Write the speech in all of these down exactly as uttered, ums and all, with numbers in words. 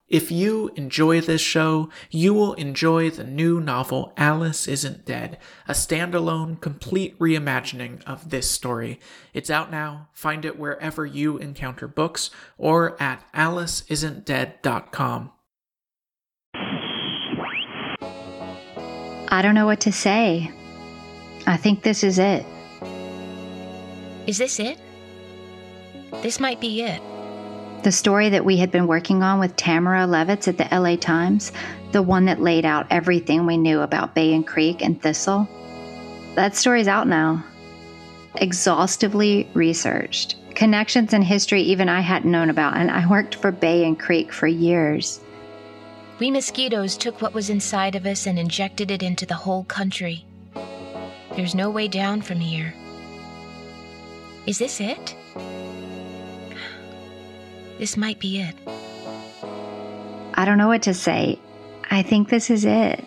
If you enjoy this show, you will enjoy the new novel Alice Isn't Dead, a standalone, complete reimagining of this story. It's out now. Find it wherever you encounter books or at alice isn't dead dot com. I don't know what to say. I think this is it. Is this it? This might be it. The story that we had been working on with Tamara Levitz at the L A Times, the one that laid out everything we knew about Bay and Creek and Thistle, that story's out now. Exhaustively researched. Connections in history even I hadn't known about, and I worked for Bay and Creek for years. We mosquitoes took what was inside of us and injected it into the whole country. There's no way down from here. Is this it? This might be it. I don't know what to say. I think this is it.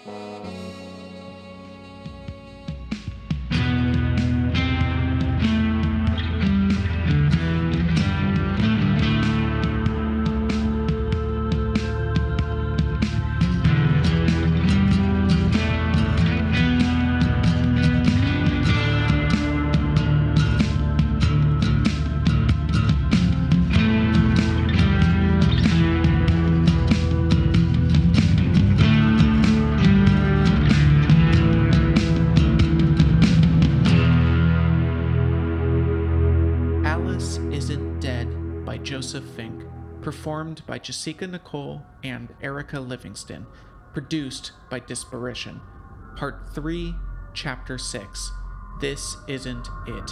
Joseph Fink, performed by Jessica Nicole and Erica Livingston, produced by Disparition. Part three, Chapter six, This Isn't It.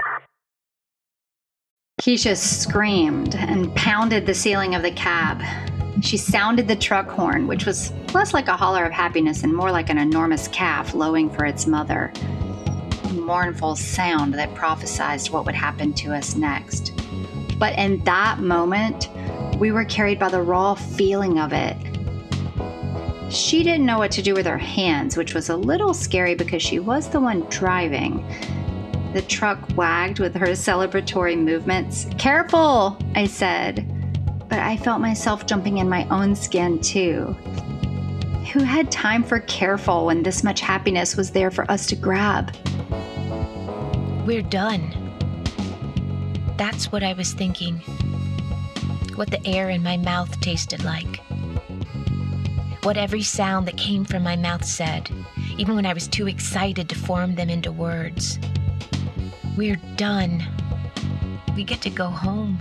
Keisha screamed and pounded the ceiling of the cab. She sounded the truck horn, which was less like a holler of happiness and more like an enormous calf lowing for its mother. A mournful sound that prophesized what would happen to us next. But in that moment, we were carried by the raw feeling of it. She didn't know what to do with her hands, which was a little scary because she was the one driving. The truck wagged with her celebratory movements. "Careful," I said. But I felt myself jumping in my own skin, too. Who had time for careful when this much happiness was there for us to grab? We're done. That's what I was thinking. What the air in my mouth tasted like. What every sound that came from my mouth said, even when I was too excited to form them into words. We're done. We get to go home.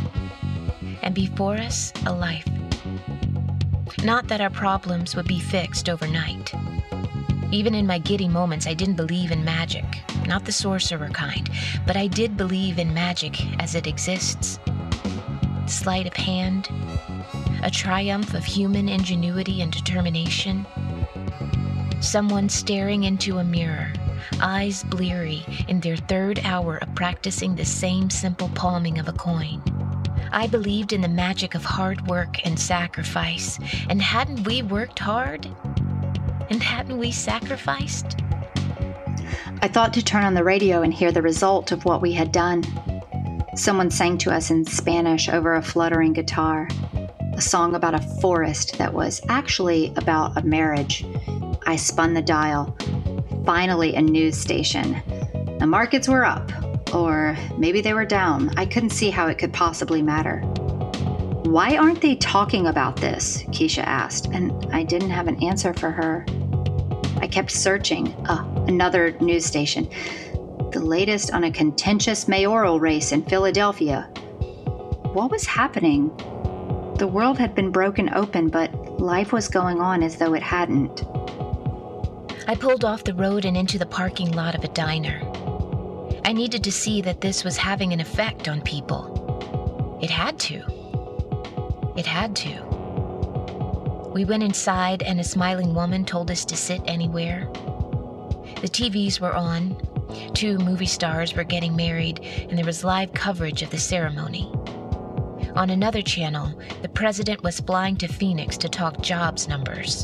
And before us, a life. Not that our problems would be fixed overnight. Even in my giddy moments, I didn't believe in magic. Not the sorcerer kind, but I did believe in magic as it exists. Sleight of hand, a triumph of human ingenuity and determination. Someone staring into a mirror, eyes bleary in their third hour of practicing the same simple palming of a coin. I believed in the magic of hard work and sacrifice, and hadn't we worked hard? And hadn't we sacrificed? I thought to turn on the radio and hear the result of what we had done. Someone sang to us in Spanish over a fluttering guitar, a song about a forest that was actually about a marriage. I spun the dial. Finally, a news station. The markets were up, or maybe they were down. I couldn't see how it could possibly matter. "Why aren't they talking about this?" Keisha asked, and I didn't have an answer for her. I kept searching. Ah, another news station. The latest on a contentious mayoral race in Philadelphia. What was happening? The world had been broken open, but life was going on as though it hadn't. I pulled off the road and into the parking lot of a diner. I needed to see that this was having an effect on people. It had to. It had to. We went inside and a smiling woman told us to sit anywhere. The T Vs were on. Two movie stars were getting married, and there was live coverage of the ceremony. On another channel, the president was flying to Phoenix to talk jobs numbers.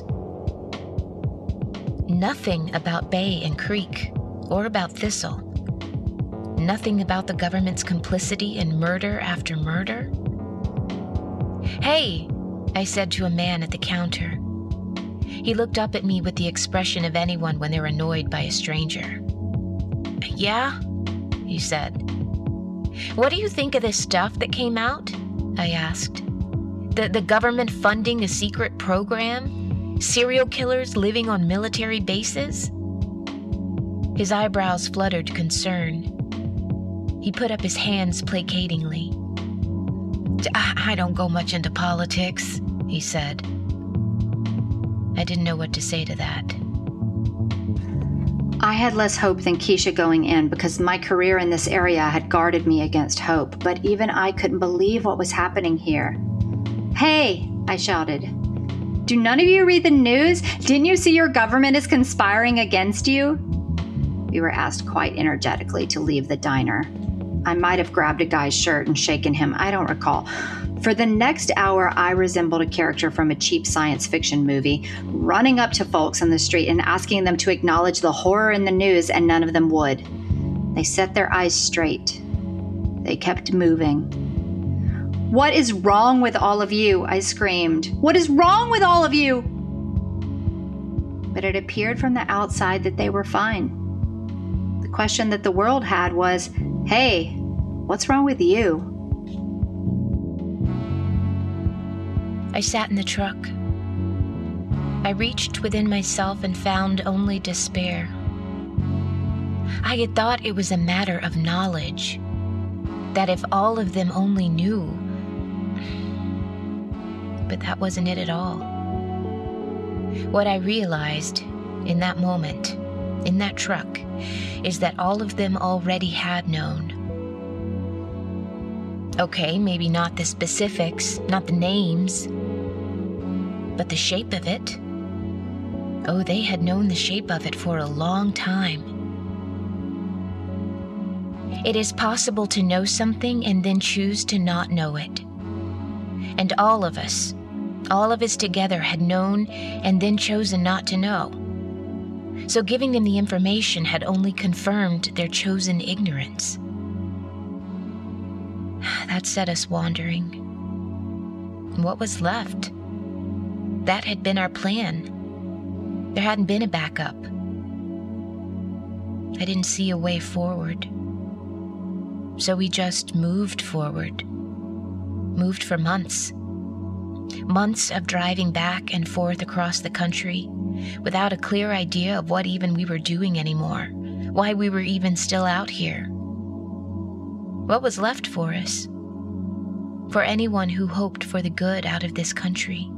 Nothing about Bay and Creek, or about Thistle. Nothing about the government's complicity in murder after murder. "Hey, I said to a man at the counter. He looked up at me with the expression of anyone when they're annoyed by a stranger. Yeah, he said. What do you think of this stuff that came out? I asked. The, the government funding a secret program? Serial killers living on military bases? His eyebrows fluttered concern. He put up his hands placatingly. I don't go much into politics, he said. I didn't know what to say to that. I had less hope than Keisha going in because my career in this area had guarded me against hope, but even I couldn't believe what was happening here. Hey, I shouted. Do none of you read the news? Didn't you see your government is conspiring against you? We were asked quite energetically to leave the diner. I might have grabbed a guy's shirt and shaken him, I don't recall. For the next hour, I resembled a character from a cheap science fiction movie, running up to folks on the street and asking them to acknowledge the horror in the news, and none of them would. They set their eyes straight. They kept moving. What is wrong with all of you? I screamed. What is wrong with all of you? But it appeared from the outside that they were fine. The question that the world had was, hey, what's wrong with you? I sat in the truck. I reached within myself and found only despair. I had thought it was a matter of knowledge, that if all of them only knew. But that wasn't it at all. What I realized in that moment, in that truck, is that all of them already had known. Okay, maybe not the specifics, not the names, but the shape of it. Oh, they had known the shape of it for a long time. It is possible to know something and then choose to not know it. And all of us, all of us together had known and then chosen not to know. So giving them the information had only confirmed their chosen ignorance. That set us wandering. What was left? That had been our plan. There hadn't been a backup. I didn't see a way forward. So we just moved forward. Moved for months. Months of driving back and forth across the country without a clear idea of what even we were doing anymore, why we were even still out here. What was left for us? For anyone who hoped for the good out of this country.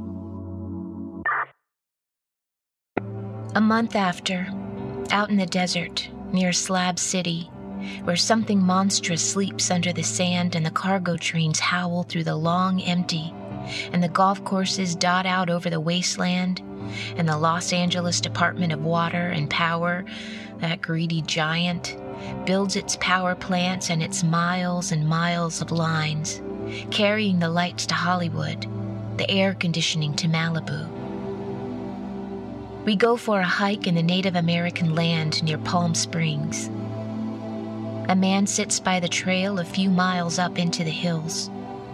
A month after, out in the desert near Slab City, where something monstrous sleeps under the sand and the cargo trains howl through the long empty, and the golf courses dot out over the wasteland, and the Los Angeles Department of Water and Power, that greedy giant, builds its power plants and its miles and miles of lines, carrying the lights to Hollywood, the air conditioning to Malibu. We go for a hike in the Native American land near Palm Springs. A man sits by the trail a few miles up into the hills.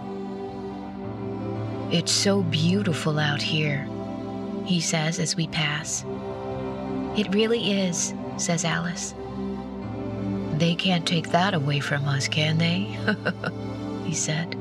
It's so beautiful out here, he says as we pass. It really is, says Alice. They can't take that away from us, can they? he said.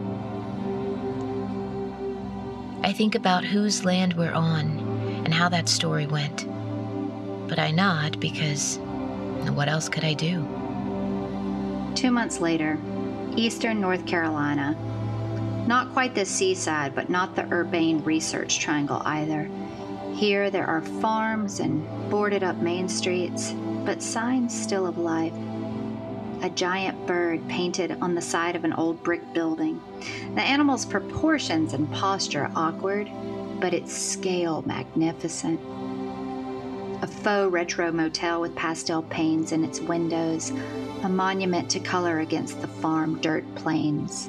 I think about whose land we're on and how that story went. But I nod because what else could I do? Two months later, eastern North Carolina. Not quite the seaside, but not the urbane research triangle either. Here there are farms and boarded up main streets, but signs still of life. A giant bird painted on the side of an old brick building. The animal's proportions and posture awkward, but its scale magnificent. A faux retro motel with pastel panes in its windows, a monument to color against the farm dirt plains.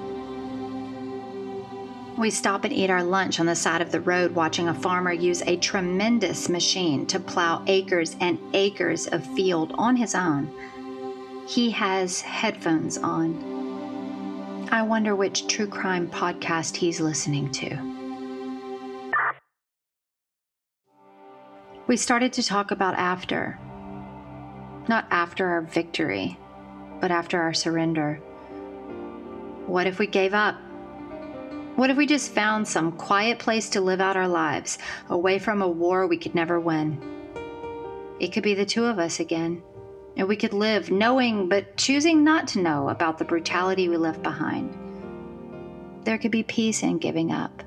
We stop and eat our lunch on the side of the road, watching a farmer use a tremendous machine to plow acres and acres of field on his own. He has headphones on. I wonder which true crime podcast he's listening to. We started to talk about after. Not after our victory, but after our surrender. What if we gave up? What if we just found some quiet place to live out our lives, away from a war we could never win? It could be the two of us again, and we could live knowing but choosing not to know about the brutality we left behind. There could be peace in giving up.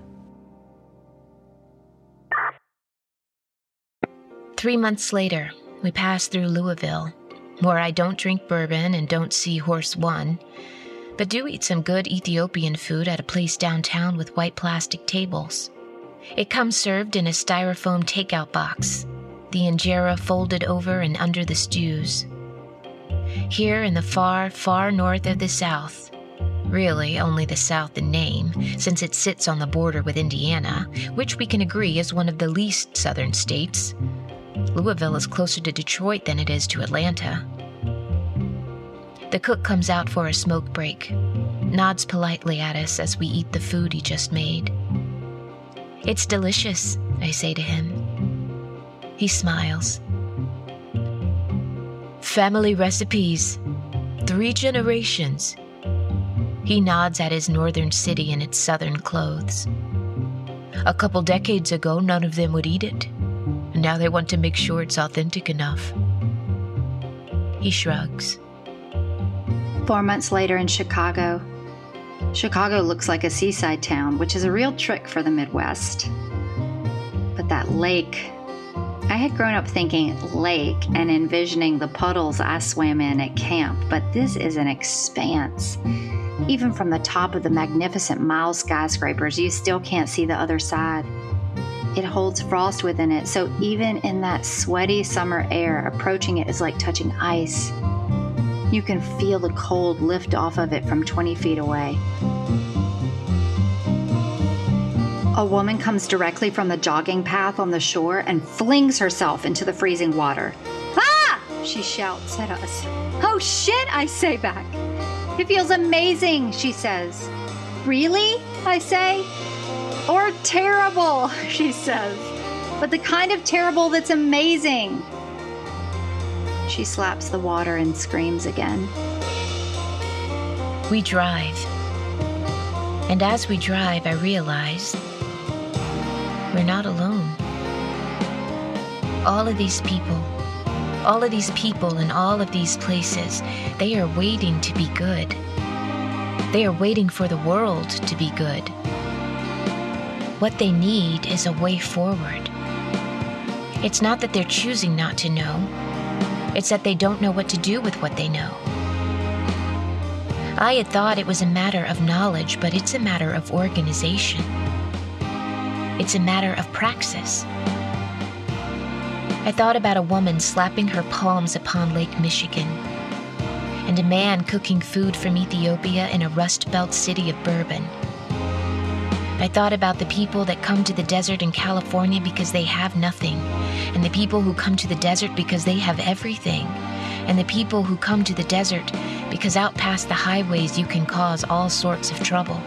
Three months later, we pass through Louisville, where I don't drink bourbon and don't see Horse One, but do eat some good Ethiopian food at a place downtown with white plastic tables. It comes served in a styrofoam takeout box, the injera folded over and under the stews. Here in the far, far north of the South, really only the South in name, since it sits on the border with Indiana, which we can agree is one of the least southern states, Louisville is closer to Detroit than it is to Atlanta. The cook comes out for a smoke break, nods politely at us as we eat the food he just made. "It's delicious," I say to him. He smiles. "Family recipes. Three generations." He nods at his northern city in its southern clothes. "A couple decades ago, none of them would eat it. Now they want to make sure it's authentic enough." He shrugs. Four months later in Chicago. Chicago looks like a seaside town, which is a real trick for the Midwest. But that lake, I had grown up thinking lake and envisioning the puddles I swam in at camp, but this is an expanse. Even from the top of the magnificent mile skyscrapers, you still can't see the other side. It holds frost within it, so even in that sweaty summer air, approaching it is like touching ice. You can feel the cold lift off of it from twenty feet away. A woman comes directly from the jogging path on the shore and flings herself into the freezing water. "Ah!" she shouts at us. "Oh shit," I say back. "It feels amazing," she says. "Really?" I say. "Or terrible," she says. "But the kind of terrible that's amazing." She slaps the water and screams again. We drive. And as we drive, I realize we're not alone. All of these people, all of these people in all of these places, they are waiting to be good. They are waiting for the world to be good. What they need is a way forward. It's not that they're choosing not to know. It's that they don't know what to do with what they know. I had thought it was a matter of knowledge, but it's a matter of organization. It's a matter of praxis. I thought about a woman slapping her palms upon Lake Michigan, and a man cooking food from Ethiopia in a Rust Belt city of bourbon. I thought about the people that come to the desert in California because they have nothing, and the people who come to the desert because they have everything, and the people who come to the desert because out past the highways you can cause all sorts of trouble.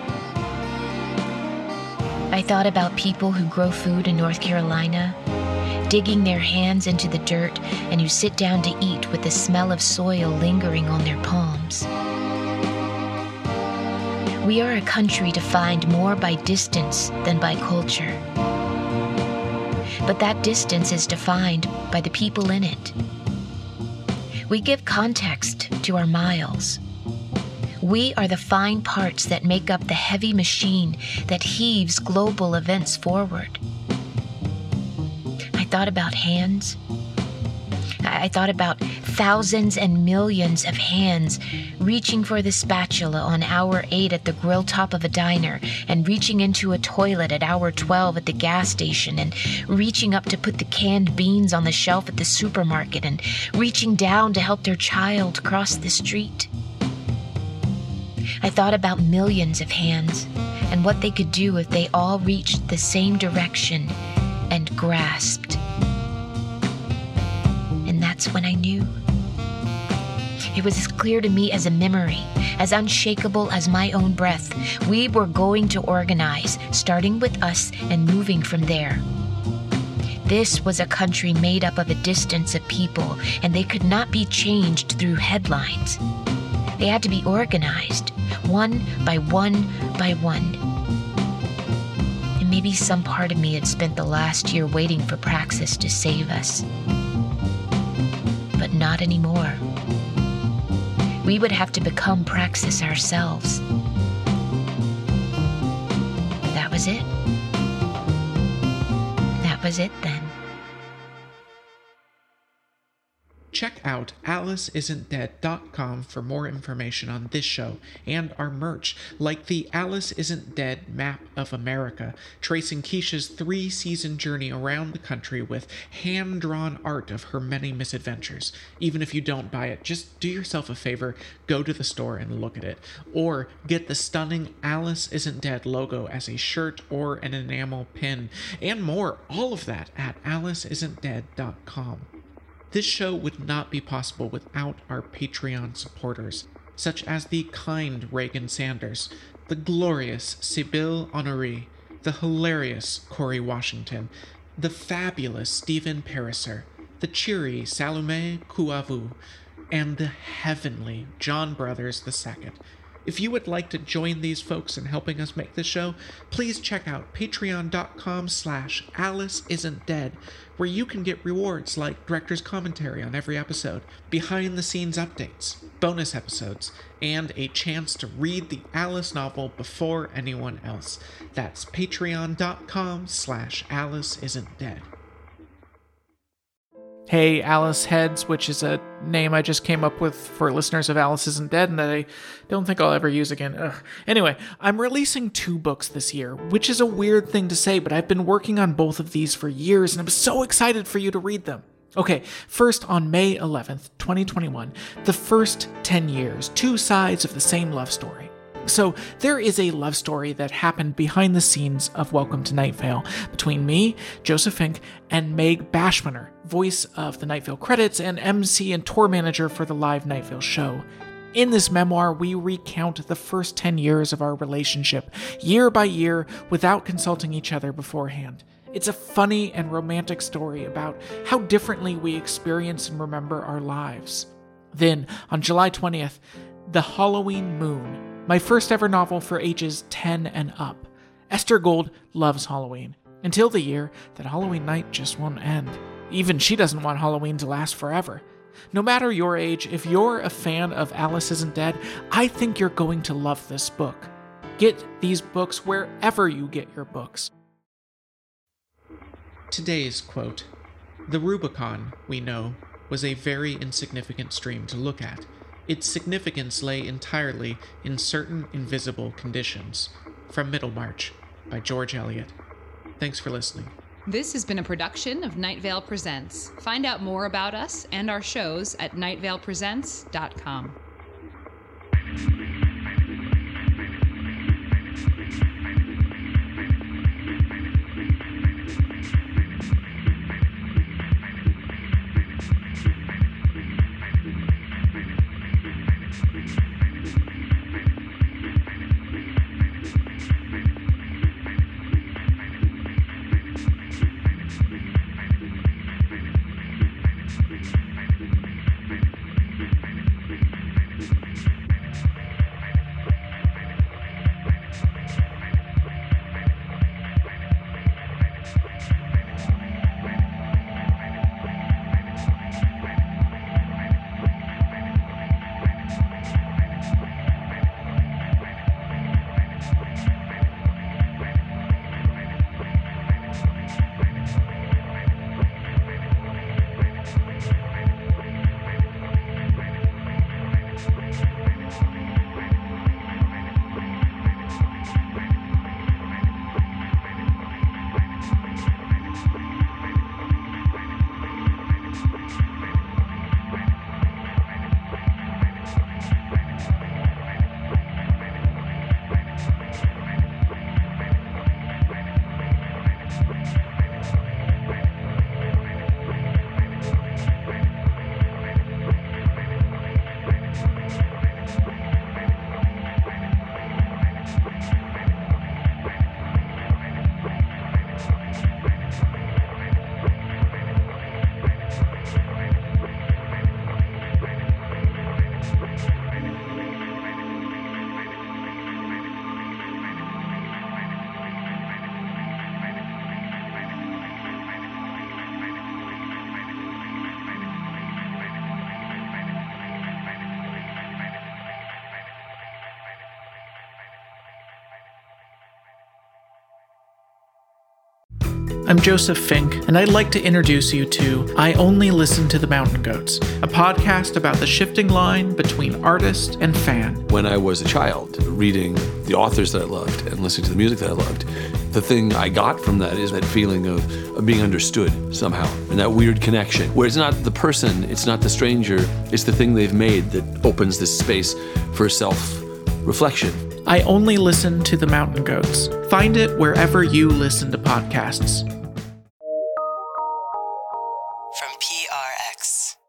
I thought about people who grow food in North Carolina, digging their hands into the dirt, and who sit down to eat with the smell of soil lingering on their palms. We are a country defined more by distance than by culture. But that distance is defined by the people in it. We give context to our miles. We are the fine parts that make up the heavy machine that heaves global events forward. I thought about hands. I thought about thousands and millions of hands reaching for the spatula on hour eight at the grill top of a diner, and reaching into a toilet at hour twelve at the gas station, and reaching up to put the canned beans on the shelf at the supermarket, and reaching down to help their child cross the street. I thought about millions of hands and what they could do if they all reached the same direction and grasped. And that's when I knew. It was as clear to me as a memory, as unshakable as my own breath. We were going to organize, starting with us and moving from there. This was a country made up of a distance of people, and they could not be changed through headlines. They had to be organized, one by one by one. And maybe some part of me had spent the last year waiting for Praxis to save us. But not anymore. We would have to become Praxis ourselves. That was it. That was it then. Check out alice isn't dead dot com for more information on this show and our merch, like the Alice Isn't Dead Map of America, tracing Keisha's three-season journey around the country with hand-drawn art of her many misadventures. Even if you don't buy it, just do yourself a favor, go to the store and look at it. Or get the stunning Alice Isn't Dead logo as a shirt or an enamel pin, and more, all of that at alice isn't dead dot com. This show would not be possible without our Patreon supporters, such as the kind Reagan Sanders, the glorious Sibylle Honoré, the hilarious Corey Washington, the fabulous Stephen Pariser, the cheery Salome Kouavou, and the heavenly John Brothers the Second. If you would like to join these folks in helping us make this show, please check out patreon.com slash Alice Isn't Dead, where you can get rewards like director's commentary on every episode, behind-the-scenes updates, bonus episodes, and a chance to read the Alice novel before anyone else. That's patreon.com slash Alice Isn't Dead. Hey, Alice Heads, which is a name I just came up with for listeners of Alice Isn't Dead and that I don't think I'll ever use again. Ugh. Anyway, I'm releasing two books this year, which is a weird thing to say, but I've been working on both of these for years and I'm so excited for you to read them. Okay, first on May eleventh, twenty twenty-one, The First ten Years, Two Sides of the Same Love Story. So, there is a love story that happened behind the scenes of Welcome to Night Vale between me, Joseph Fink, and Meg Bashmaner, voice of the Night Vale credits and M C and tour manager for the live Night Vale show. In this memoir, we recount the first ten years of our relationship, year by year, without consulting each other beforehand. It's a funny and romantic story about how differently we experience and remember our lives. Then, on July twentieth, The Halloween Moon, my first ever novel for ages ten and up. Esther Gold loves Halloween, until the year that Halloween night just won't end. Even she doesn't want Halloween to last forever. No matter your age, if you're a fan of Alice Isn't Dead, I think you're going to love this book. Get these books wherever you get your books. Today's quote: "The Rubicon, we know, was a very insignificant stream to look at. Its significance lay entirely in certain invisible conditions." From Middlemarch, by George Eliot. Thanks for listening. This has been a production of Night Vale Presents. Find out more about us and our shows at night vale presents dot com. I'm Joseph Fink, and I'd like to introduce you to I Only Listen to the Mountain Goats, a podcast about the shifting line between artist and fan. When I was a child, reading the authors that I loved and listening to the music that I loved, the thing I got from that is that feeling of, of being understood somehow, and that weird connection, where it's not the person, it's not the stranger, it's the thing they've made that opens this space for self-reflection. I Only Listen to the Mountain Goats. Find it wherever you listen to podcasts. From P R X.